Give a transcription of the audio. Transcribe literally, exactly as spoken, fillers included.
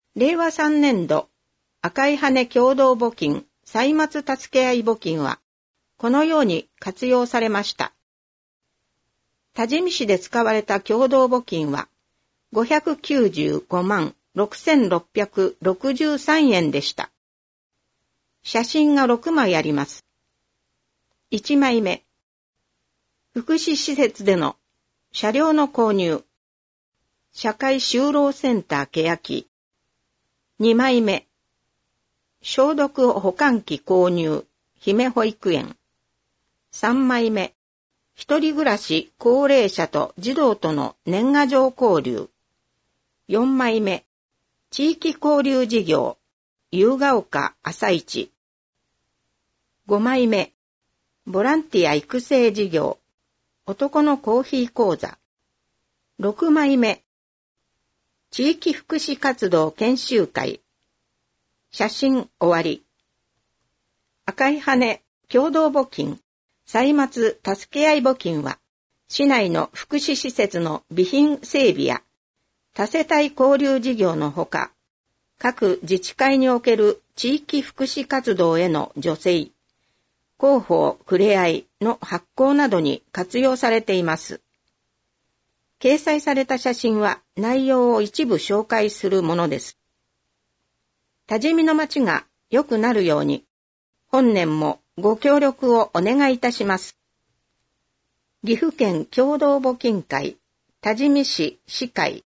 れいわさんねんど赤い羽共同募金歳末助け合い募金はこのように活用されました。多治見市で使われた共同募金はごひゃくきゅうじゅうごまんろくせんろっぴゃくろくじゅうさんえんでした。写真がろくまいあります。いちまいめ、福祉施設での車両の購入、社会就労センター欅。にまいめ、消毒保管器購入、姫保育園。さんまいめ、一人暮らし高齢者と児童との年賀状交流。よんまいめ、地域交流事業、夕ヶ丘朝市。ごまいめ、ボランティア育成事業、男のコーヒー講座。ろくまいめ、地域福祉活動研修会。写真終わり。赤い羽共同募金歳末助け合い募金は市内の福祉施設の備品整備や多世帯交流事業のほか、各自治会における地域福祉活動への助成、広報ふれあいの発行などに活用されています。掲載された写真は内容を一部紹介するものです。多治見の町が良くなるように、本年もご協力をお願いいたします。岐阜県共同募金会多治見市市会